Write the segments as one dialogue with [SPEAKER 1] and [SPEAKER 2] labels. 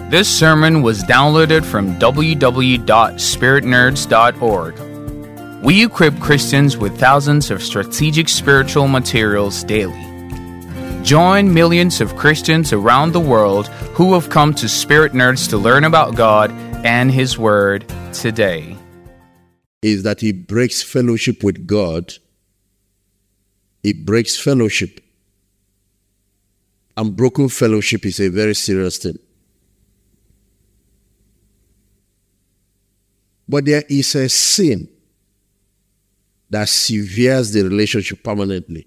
[SPEAKER 1] This sermon was downloaded from www.spiritnerds.org. We equip Christians with thousands of strategic spiritual materials daily. Join millions of Christians around the world who have come to Spirit Nerds to learn about God and His Word today.
[SPEAKER 2] Is that he breaks fellowship with God. He breaks fellowship. And broken fellowship is a very serious thing. But there is a sin that severes the relationship permanently.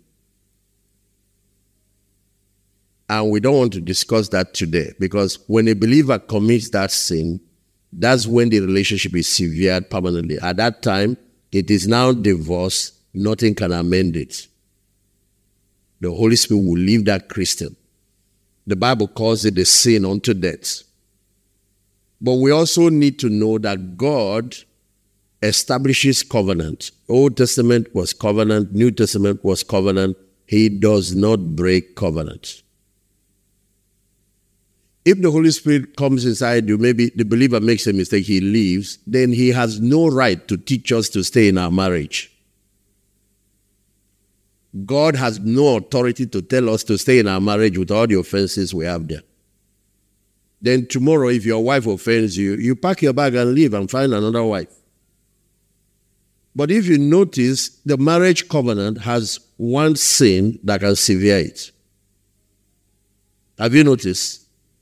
[SPEAKER 2] And we don't want to discuss that today, because when a believer commits that sin, that's when the relationship is severed permanently. At that time, it is now divorced. Nothing can amend it. The Holy Spirit will leave that Christian. The Bible calls it a sin unto death. But we also need to know that God establishes covenant. Old Testament was covenant. New Testament was covenant. He does not break covenant. If the Holy Spirit comes inside you, maybe the believer makes a mistake, he leaves, then he has no right to teach us to stay in our marriage. God has no authority to tell us to stay in our marriage with all the offenses we have there. Then tomorrow, if your wife offends you, you pack your bag and leave and find another wife. But if you notice, the marriage covenant has one sin that can sever it. Have you noticed?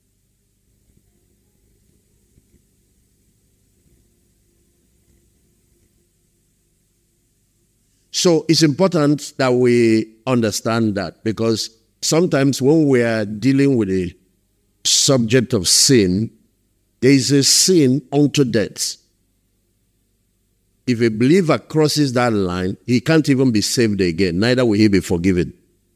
[SPEAKER 2] So it's important that we understand that, because sometimes when we are dealing with a subject of sin, there is a sin unto death. If a believer crosses that line, he can't even be saved again, neither will he be forgiven.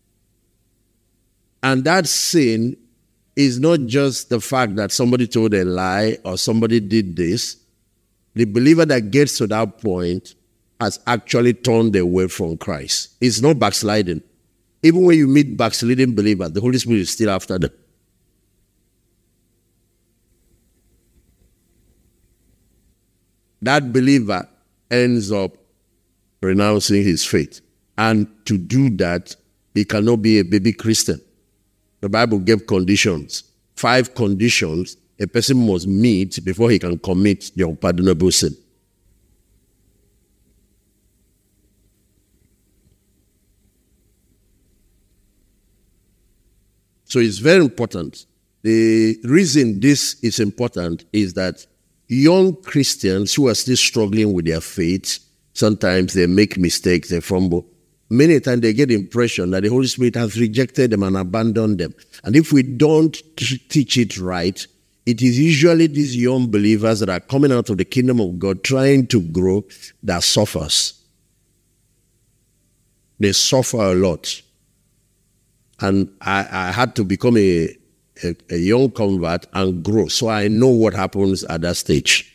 [SPEAKER 2] And that sin is not just the fact that somebody told a lie or somebody did this. The believer that gets to that point has actually turned away from Christ. It's not backsliding. Even when you meet backsliding believers, the Holy Spirit is still after them. That believer ends up renouncing his faith. And to do that, he cannot be a baby Christian. The Bible gave conditions. 5 conditions a person must meet before he can commit the unpardonable sin. So it's very important. The reason this is important is that young Christians who are still struggling with their faith, sometimes they make mistakes, they fumble. Many times they get the impression that the Holy Spirit has rejected them and abandoned them. And if we don't teach it right, it is usually these young believers that are coming out of the kingdom of God trying to grow that suffers. They suffer a lot. And I had to become a young convert and grow. So I know what happens at that stage.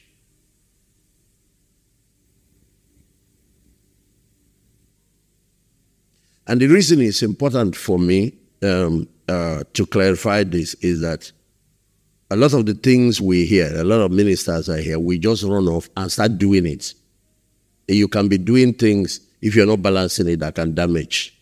[SPEAKER 2] And the reason it's important for me to clarify this is that a lot of the things we hear, a lot of ministers I hear, we just run off and start doing it. You can be doing things, if you're not balancing it, that can damage.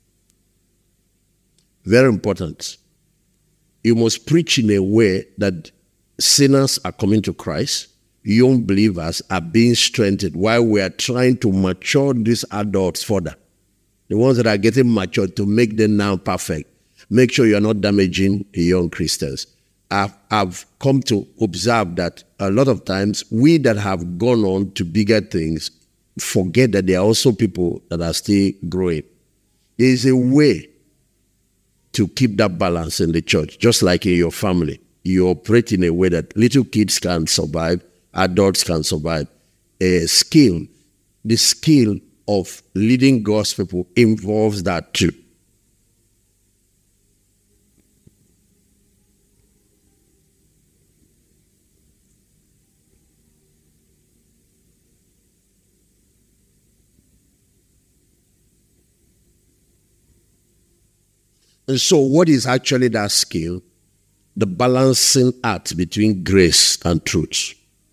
[SPEAKER 2] Very important. You must preach in a way that sinners are coming to Christ, young believers are being strengthened while we are trying to mature these adults further. The ones that are getting mature, to make them now perfect. Make sure you're not damaging the young Christians. I've come to observe that a lot of times we that have gone on to bigger things forget that there are also people that are still growing. There is a way to keep that balance in the church, just like in your family. You operate in a way that little kids can survive, adults can survive. The skill of leading God's people involves that too. And so what is actually that skill? the balancing act between grace and truth.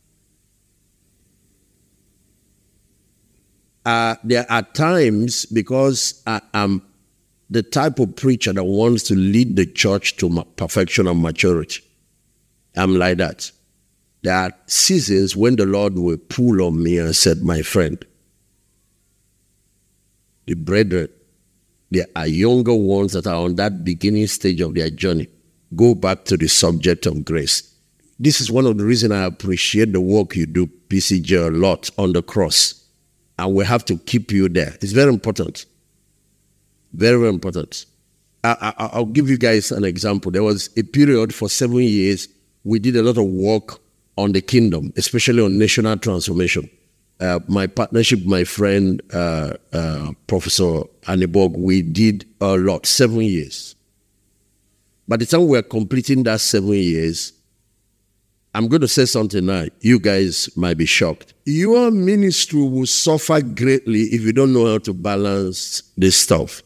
[SPEAKER 2] There are times, because I'm the type of preacher that wants to lead the church to perfection and maturity. I'm like that. There are seasons when the Lord will pull on me and said, my friend, the brethren, there are younger ones that are on that beginning stage of their journey. Go back to the subject of grace. This is one of the reasons I appreciate the work you do, PCJ, a lot on the cross. And we have to keep you there. It's very important. Very, very important. I'll give you guys an example. There was a period for 7 years we did a lot of work on the kingdom, especially on national transformation. My partnership, my friend, Professor Anibog, we did a lot, 7 years. By the time we were completing that 7 years, I'm going to say something now. You guys might be shocked. Your ministry will suffer greatly if you don't know how to balance this stuff.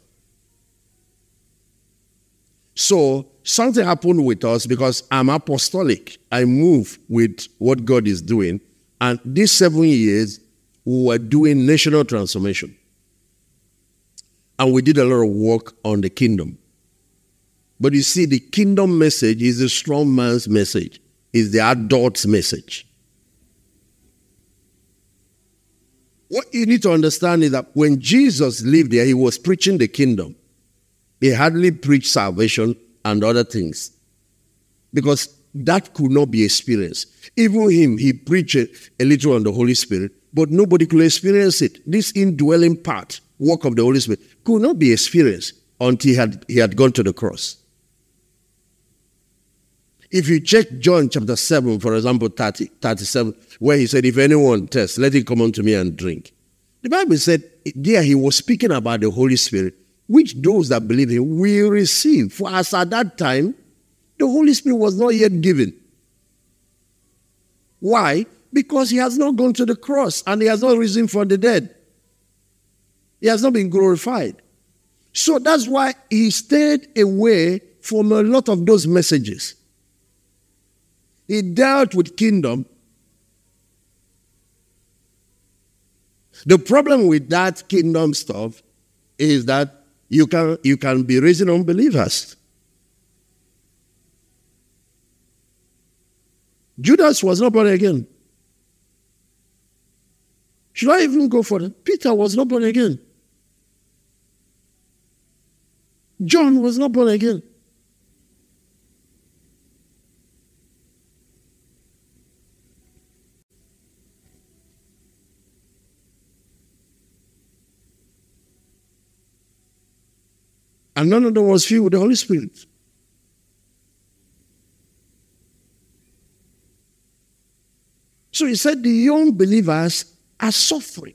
[SPEAKER 2] So something happened with us because I'm apostolic. I move with what God is doing. And these 7 years, we were doing national transformation. And we did a lot of work on the kingdom. But you see, the kingdom message is a strong man's message. It's the adult's message. What you need to understand is that when Jesus lived there, he was preaching the kingdom. He hardly preached salvation and other things, because that could not be experienced. Even him, he preached a little on the Holy Spirit, but nobody could experience it. This indwelling part, work of the Holy Spirit, could not be experienced until he had gone to the cross. If you check John chapter 7, for example, 37, where he said, if anyone thirsts, let him come unto me and drink. The Bible said there he was speaking about the Holy Spirit, which those that believe him will receive. For as at that time, the Holy Spirit was not yet given. Why? Because he has not gone to the cross and he has not risen from the dead. He has not been glorified. So that's why he stayed away from a lot of those messages. He dealt with kingdom. The problem with that kingdom stuff is that you can be raising unbelievers. Judas was not born again. Should I even go for it? Peter was not born again. John was not born again. And none of them was filled with the Holy Spirit. So he said the young believers are suffering.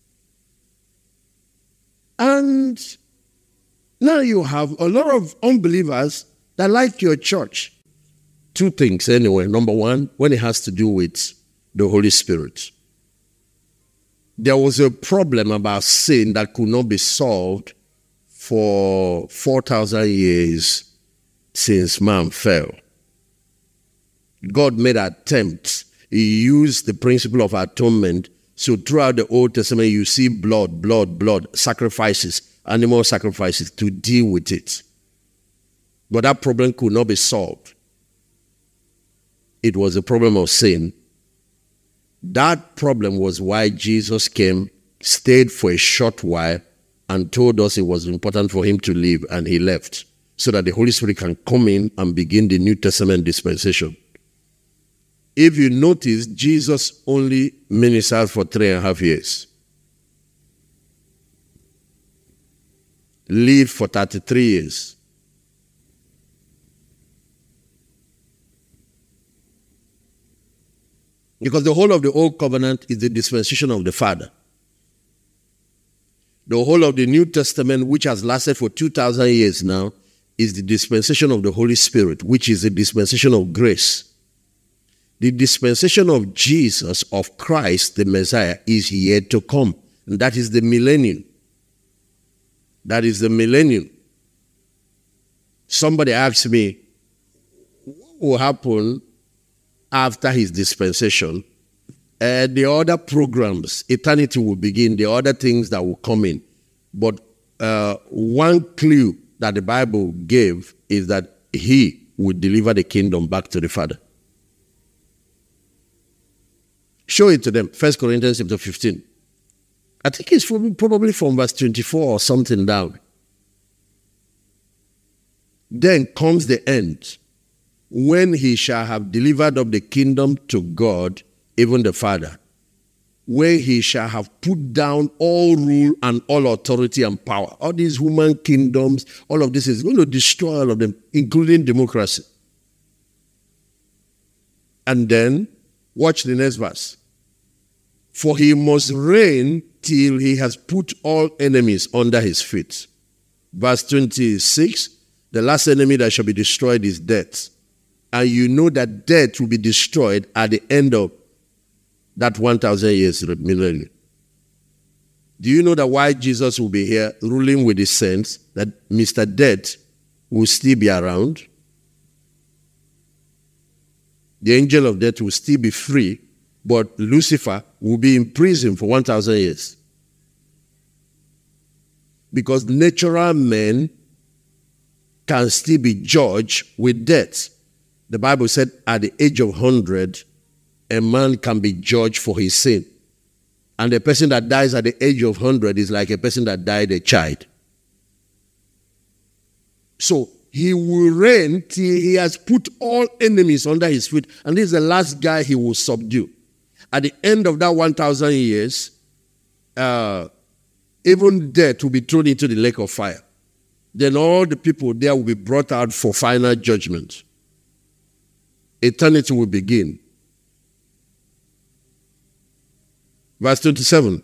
[SPEAKER 2] And now you have a lot of unbelievers that like your church. Two things anyway. Number one, when it has to do with the Holy Spirit. There was a problem about sin that could not be solved for 4,000 years since man fell. God made attempts. He used the principle of atonement. So throughout the Old Testament, you see blood, sacrifices, animal sacrifices to deal with it. But that problem could not be solved. It was a problem of sin. That problem was why Jesus came, stayed for a short while, and told us it was important for him to leave, and he left, so that the Holy Spirit can come in and begin the New Testament dispensation. If you notice, Jesus only ministered for 3.5 years. Lived for 33 years. Because the whole of the Old Covenant is the dispensation of the Father. The whole of the New Testament, which has lasted for 2,000 years now, is the dispensation of the Holy Spirit, which is the dispensation of grace. The dispensation of Jesus, of Christ, the Messiah, is yet to come. And that is the millennium. That is the millennium. Somebody asked me, what will happen after his dispensation? The other programs, eternity will begin, the other things that will come in. But one clue that the Bible gave is that he would deliver the kingdom back to the Father. Show it to them. 1 Corinthians chapter 15. I think it's probably from verse 24 or something down. Then comes the end, when he shall have delivered up the kingdom to God, even the Father, when he shall have put down all rule and all authority and power. All these human kingdoms, all of this is going to destroy all of them, including democracy. And then, watch the next verse. For he must reign till he has put all enemies under his feet. Verse 26, the last enemy that shall be destroyed is death. And you know that death will be destroyed at the end of that 1,000 years millennium. Do you know that while Jesus will be here ruling with his saints, that Mr. Death will still be around? The angel of death will still be free, but Lucifer will be in prison for 1,000 years. Because natural men can still be judged with death. The Bible said at the age of 100, a man can be judged for his sin. And the person that dies at the age of 100 is like a person that died a child. So he will reign till he has put all enemies under his feet. And this is the last guy he will subdue. At the end of that 1,000 years, even death will be thrown into the lake of fire. Then all the people there will be brought out for final judgment. Eternity will begin. Verse 27.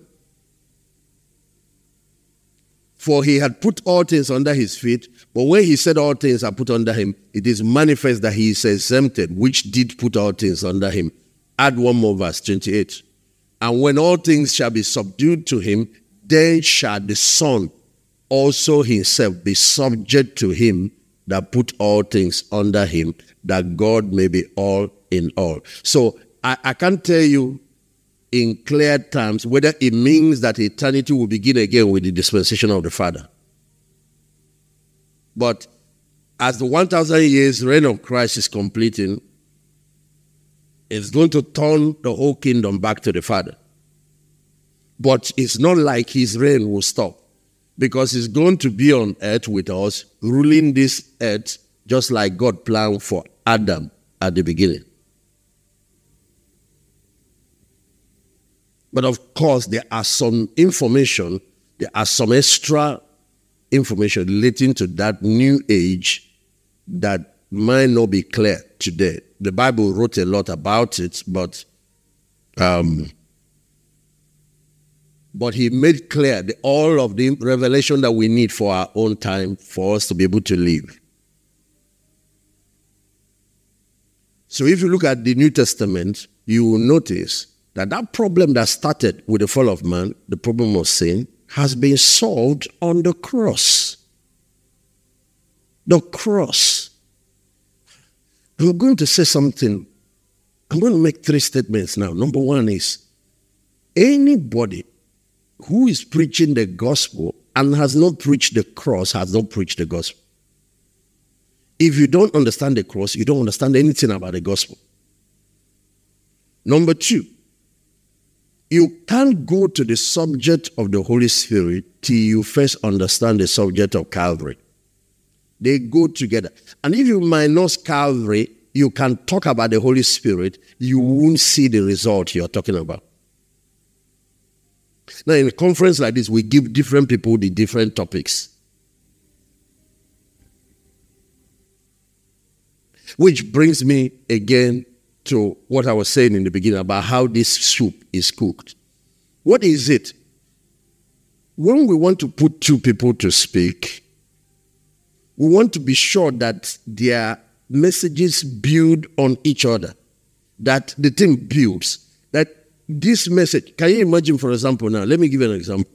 [SPEAKER 2] For he had put all things under his feet, but when he said all things are put under him, it is manifest that he is exempted, which did put all things under him. Add one more verse, 28. And when all things shall be subdued to him, then shall the Son also himself be subject to him that put all things under him, that God may be all in all. So I can't tell you in clear terms whether it means that eternity will begin again with the dispensation of the Father. But as the 1,000 years reign of Christ is completing, it's going to turn the whole kingdom back to the Father. But it's not like his reign will stop, because he's going to be on earth with us, ruling this earth just like God planned for Adam at the beginning. But of course, there are some information, there are some extra information relating to that new age that might not be clear today. The Bible wrote a lot about it, but he made clear all of the revelation that we need for our own time for us to be able to live. So if you look at the New Testament, you will notice that problem that started with the fall of man, the problem of sin, has been solved on the cross. The cross. I'm going to say something. I'm going to make 3 statements now. Number one is, anybody who is preaching the gospel and has not preached the cross has not preached the gospel. If you don't understand the cross, you don't understand anything about the gospel. Number 2, you can't go to the subject of the Holy Spirit till you first understand the subject of Calvary. They go together. And if you minus Calvary, you can talk about the Holy Spirit, you won't see the result you're talking about. Now, in a conference like this, we give different people the different topics. Which brings me again to what I was saying in the beginning about how this soup is cooked. What is it? When we want to put 2 people to speak, we want to be sure that their messages build on each other, that the thing builds, that this message, can you imagine, for example, now, let me give you an example.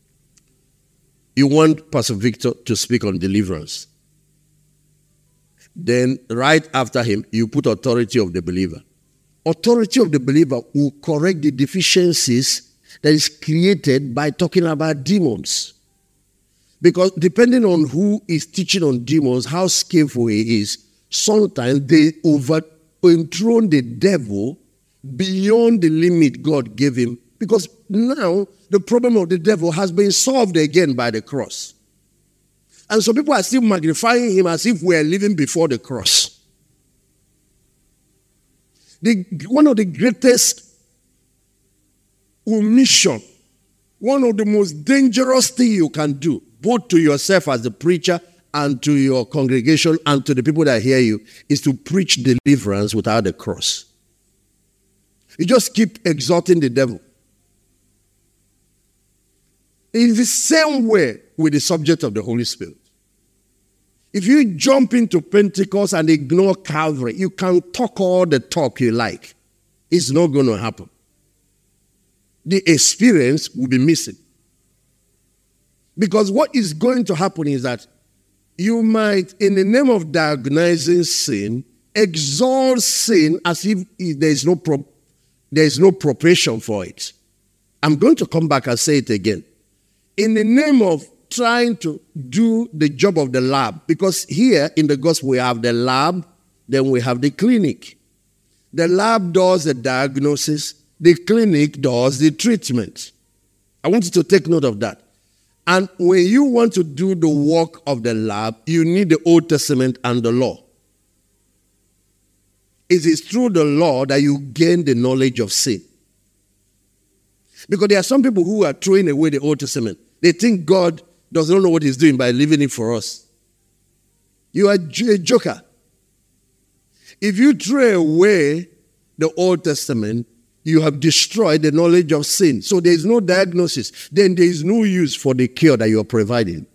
[SPEAKER 2] You want Pastor Victor to speak on deliverance. Then right after him, you put authority of the believer. Authority of the believer will correct the deficiencies that is created by talking about demons. Because depending on who is teaching on demons, how skillful he is, sometimes they enthrone the devil beyond the limit God gave him. Because now the problem of the devil has been solved again by the cross. And so people are still magnifying him as if we are living before the cross. One of the greatest omission, one of the most dangerous things you can do, both to yourself as the preacher and to your congregation and to the people that hear you, is to preach deliverance without the cross. You just keep exalting the devil. In the same way with the subject of the Holy Spirit. If you jump into Pentecost and ignore Calvary, you can talk all the talk you like. It's not going to happen. The experience will be missing. Because what is going to happen is that you might, in the name of diagnosing sin, exalt sin as if there is no proportion for it. I'm going to come back and say it again. In the name of trying to do the job of the lab, because here in the gospel we have the lab, then we have the clinic. The lab does the diagnosis, the clinic does the treatment. I want you to take note of that. And when you want to do the work of the lab, you need the Old Testament and the law. It is through the law that you gain the knowledge of sin. Because there are some people who are throwing away the Old Testament. They think God does not know what he's doing by leaving it for us. You are a joker. If you throw away the Old Testament, you have destroyed the knowledge of sin. So there is no diagnosis. Then there is no use for the cure that you are providing.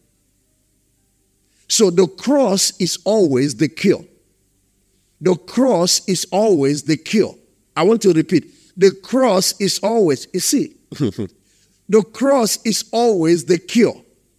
[SPEAKER 2] So the cross is always the cure. The cross is always the cure. I want to repeat. The cross is always, you see, the cross is always the cure.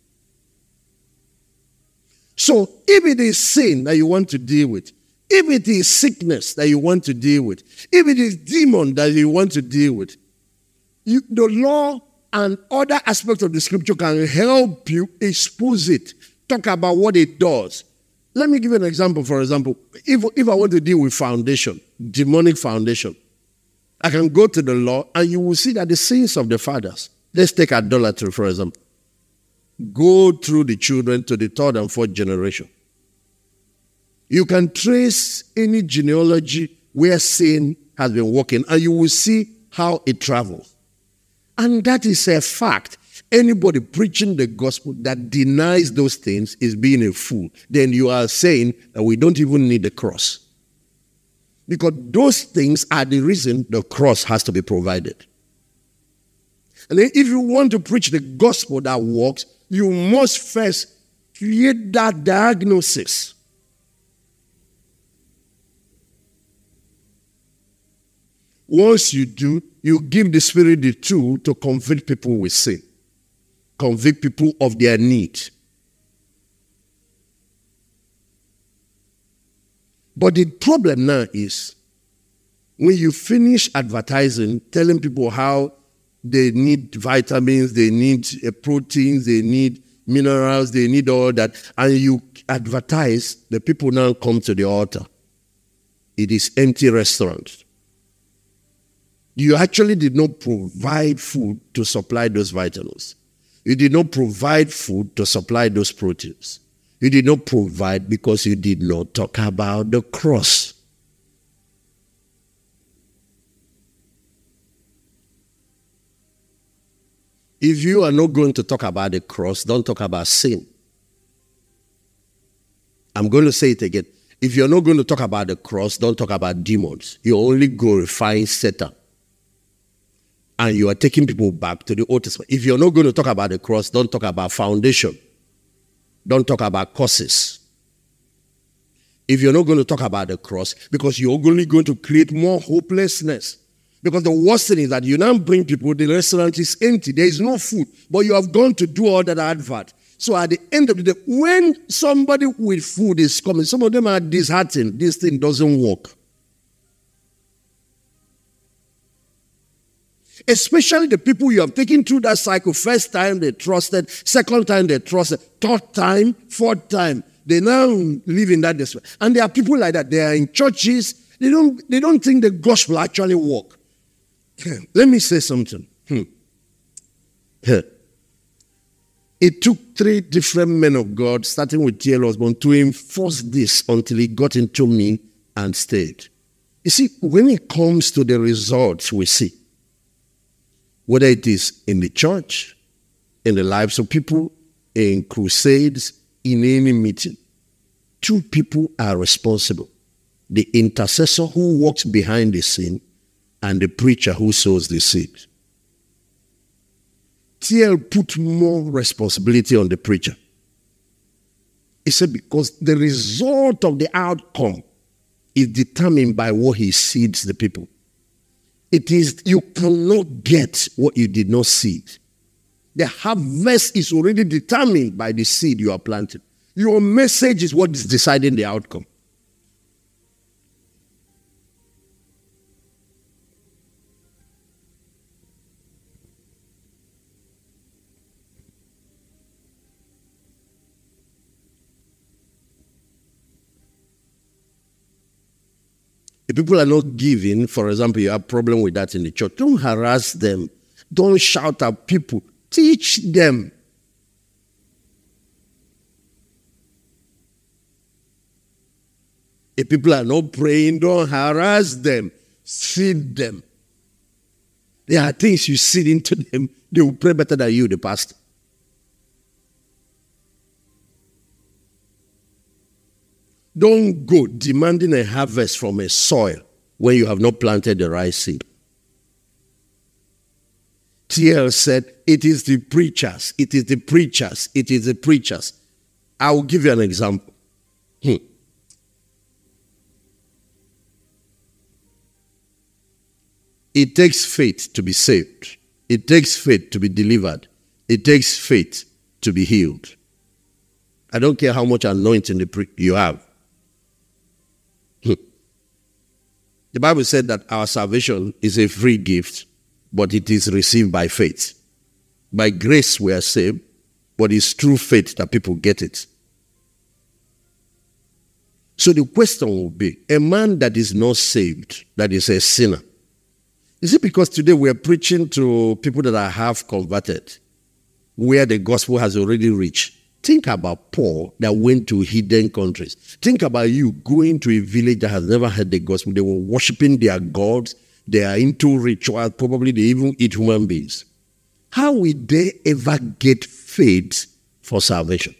[SPEAKER 2] So if it is sin that you want to deal with, if it is sickness that you want to deal with, if it is demon that you want to deal with, the law and other aspects of the scripture can help you expose it, talk about what it does. Let me give you an example. For example, if I want to deal with foundation, demonic foundation, I can go to the law and you will see that the sins of the fathers, let's take idolatry, for example, go through the children to the third and fourth generation. You can trace any genealogy where sin has been working and you will see how it travels. And that is a fact. Anybody preaching the gospel that denies those things is being a fool. Then you are saying that we don't even need the cross. Because those things are the reason the cross has to be provided. And then if you want to preach the gospel that works, you must first create that diagnosis. Once you do, you give the Spirit the tool to convict people with sin. Convict people of their need. But the problem now is, when you finish advertising, telling people how they need vitamins, they need proteins, they need minerals, they need all that, and you advertise, the people now come to the altar. It is empty restaurant. You actually did not provide food to supply those vitamins. You did not provide food to supply those proteins. You did not provide because you did not talk about the cross. If you are not going to talk about the cross, don't talk about sin. I'm going to say it again. If you're not going to talk about the cross, don't talk about demons. You're only glorifying Satan. And you are taking people back to the Old Testament. If you're not going to talk about the cross, don't talk about foundation. Don't talk about causes. If you're not going to talk about the cross, because you're only going to create more hopelessness. Because the worst thing is that you now bring people, the restaurant is empty, there is no food, but you have gone to do all that advert. So at the end of the day, when somebody with food is coming, some of them are disheartened. This thing doesn't work. Especially the people you have taken through that cycle. First time they trusted, second time they trusted, third time, fourth time. They now live in that despair. And there are people like that. They are in churches. They don't think the gospel actually work. Let me say something. It took 3 different men of God, starting with T.L. Osborne, to enforce this until it got into me and stayed. You see, when it comes to the results we see, whether it is in the church, in the lives of people, in crusades, in any meeting, 2 people are responsible. The intercessor who walks behind the scene and the preacher who sows the seed. T.L. put more responsibility on the preacher. He said because the result of the outcome is determined by what he seeds the people. It is, you cannot get what you did not seed. The harvest is already determined by the seed you are planting. Your message is what is deciding the outcome. If people are not giving, for example, you have a problem with that in the church, don't harass them. Don't shout at people. Teach them. If people are not praying, don't harass them. Feed them. There are things you seed into them, they will pray better than you, the pastor. Don't go demanding a harvest from a soil when you have not planted the right seed. T.L. said, it is the preachers, it is the preachers, it is the preachers. I will give you an example. It takes faith to be saved. It takes faith to be delivered. It takes faith to be healed. I don't care how much anointing you have. The Bible said that our salvation is a free gift, but it is received by faith. By grace we are saved, but it's through faith that people get it. So the question will be, a man that is not saved, that is a sinner, is it because today we are preaching to people that are half converted, where the gospel has already reached? Think about Paul that went to hidden countries. Think about you going to a village that has never heard the gospel. They were worshiping their gods. They are into rituals. Probably they even eat human beings. How will they ever get faith for salvation?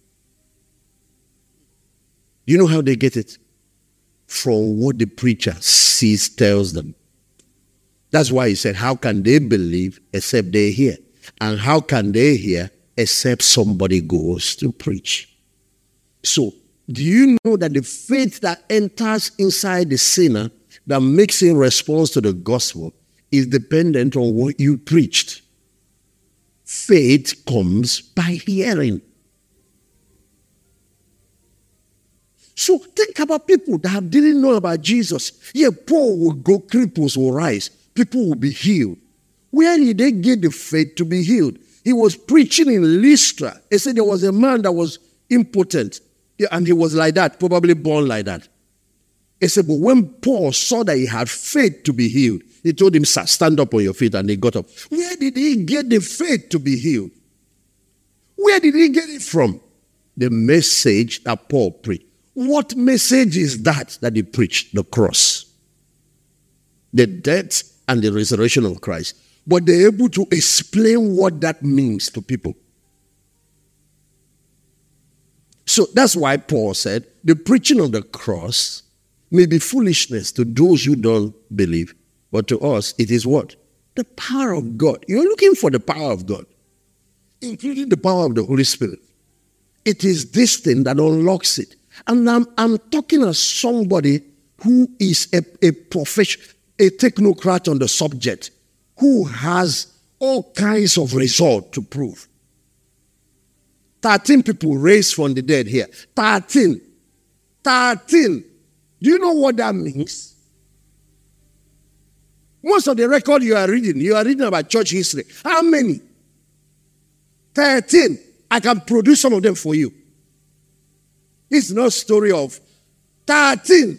[SPEAKER 2] You know how they get it? From what the preacher sees, tells them. That's why he said, how can they believe except they hear? And how can they hear except somebody goes to preach? So, do you know that the faith that enters inside the sinner that makes him respond to the gospel is dependent on what you preached? Faith comes by hearing. So think about people that didn't know about Jesus. Yeah, Paul would go, cripples will rise, people will be healed. Where did they get the faith to be healed? He was preaching in Lystra. He said there was a man that was impotent, and he was like that, probably born like that. He said, but when Paul saw that he had faith to be healed, he told him, stand up on your feet, and he got up. Where did he get the faith to be healed? Where did he get it from? The message that Paul preached. What message is that he preached? The cross. The death and the resurrection of Christ. But they're able to explain what that means to people. So that's why Paul said, the preaching of the cross may be foolishness to those who don't believe. But to us, it is what? The power of God. You're looking for the power of God, including the power of the Holy Spirit. It is this thing that unlocks it. And I'm talking as somebody who is a technocrat on the subject, who has all kinds of results to prove. 13 people raised from the dead here. 13. 13. Do you know what that means? Most of the record you are reading about church history. How many? 13. I can produce some of them for you. It's not a story of 13.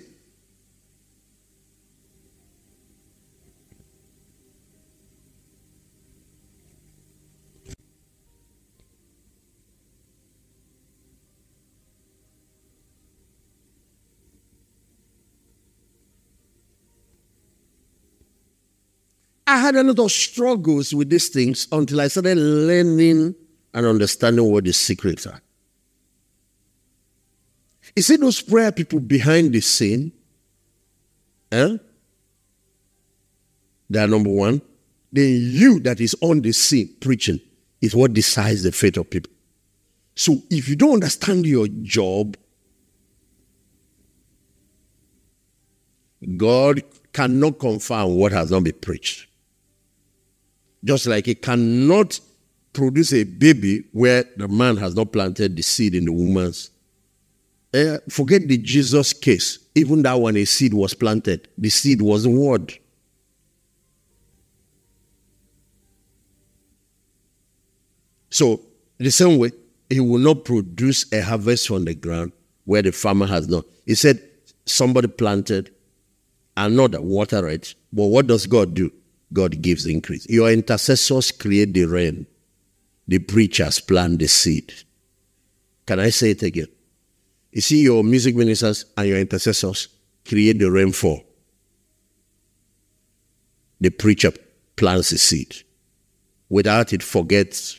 [SPEAKER 2] I had a lot of struggles with these things until I started learning and understanding what the secrets are. You see those prayer people behind the scene? They are number one. Then you that is on the scene preaching is what decides the fate of people. So if you don't understand your job, God cannot confirm what has not been preached. Just like he cannot produce a baby where the man has not planted the seed in the woman's. Forget the Jesus case. Even that one, a seed was planted. The seed was the word. So, the same way, he will not produce a harvest from the ground where the farmer has not. He said, somebody planted, another water it. But what does God do? God gives increase. Your intercessors create the rain. The preachers plant the seed. Can I say it again? You see, your music ministers and your intercessors create the rainfall. The preacher plants the seed. Without it, forgets.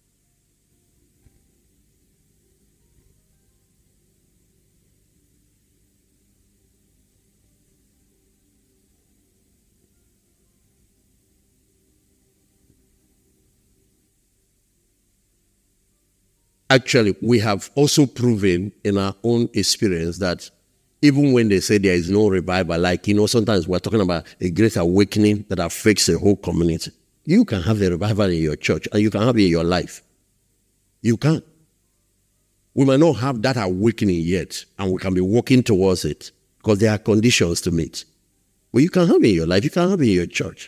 [SPEAKER 2] Actually, we have also proven in our own experience that even when they say there is no revival, like, sometimes we're talking about a great awakening that affects the whole community. You can have a revival in your church and you can have it in your life. You can. We might not have that awakening yet and we can be working towards it because there are conditions to meet. But you can have it in your life, you can have it in your church.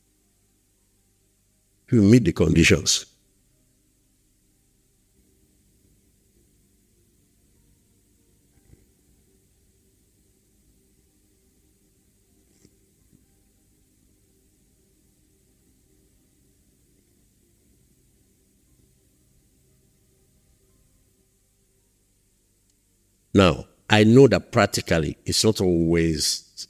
[SPEAKER 2] You meet the conditions. Now, I know that practically it's not always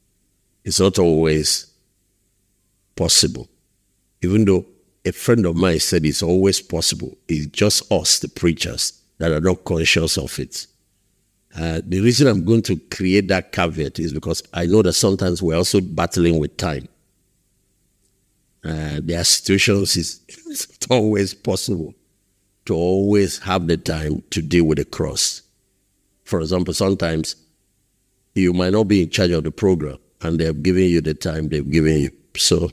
[SPEAKER 2] possible. Even though a friend of mine said it's always possible. It's just us, the preachers, that are not conscious of it. The reason I'm going to create that caveat is because I know that sometimes we're also battling with time. There are situations it's not always possible to always have the time to deal with the cross. For example, sometimes you might not be in charge of the program and they've given you the time they've given you. So,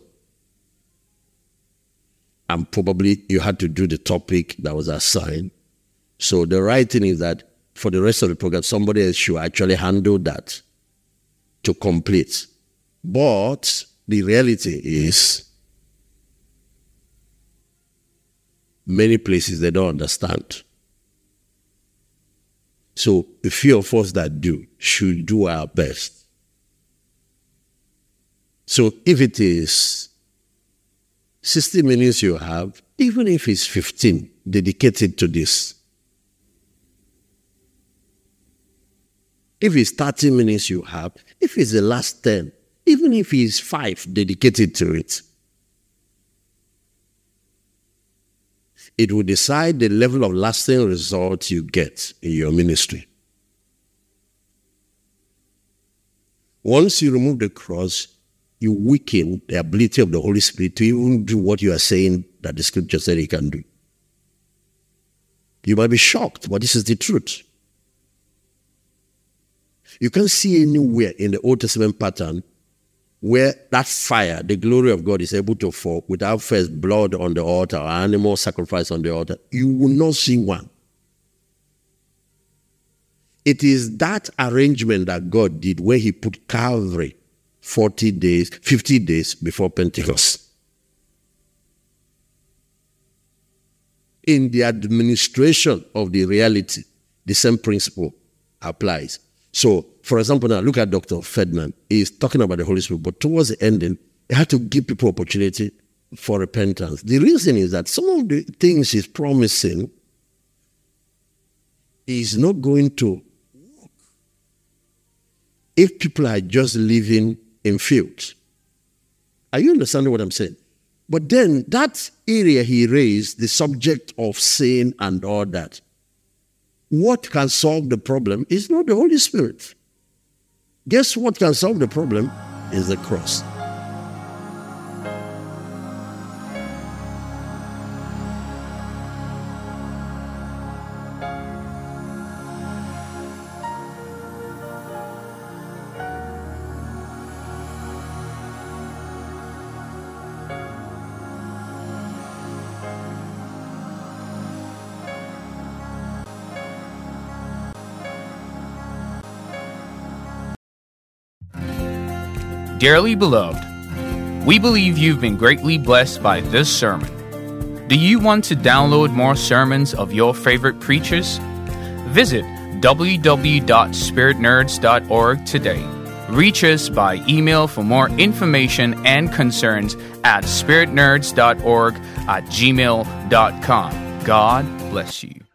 [SPEAKER 2] and probably you had to do the topic that was assigned. So the right thing is that for the rest of the program, somebody else should actually handle that to complete. But the reality is, many places they don't understand. So a few of us that do should do our best. So if it is 60 minutes you have, even if it's 15 dedicated to this. If it's 30 minutes you have, if it's the last 10, even if it's 5 dedicated to it, it will decide the level of lasting results you get in your ministry. Once you remove the cross, you weaken the ability of the Holy Spirit to even do what you are saying that the scripture said he can do. You might be shocked, but this is the truth. You can't see anywhere in the Old Testament pattern where that fire, the glory of God, is able to fall without first blood on the altar or animal sacrifice on the altar. You will not see one. It is that arrangement that God did when he put Calvary 50 days before Pentecost. In the administration of the reality, the same principle applies. So, for example, now look at Dr. Ferdinand. He's talking about the Holy Spirit, but towards the ending, he had to give people opportunity for repentance. The reason is that some of the things he's promising is not going to work if people are just living in fields. Are you understanding what I'm saying? But then that area he raised, the subject of sin and all that, what can solve the problem is not the Holy Spirit. Guess what can solve the problem is the cross.
[SPEAKER 1] Dearly beloved, we believe you've been greatly blessed by this sermon. Do you want to download more sermons of your favorite preachers? Visit www.spiritnerds.org today. Reach us by email for more information and concerns at spiritnerds.org@gmail.com. God bless you.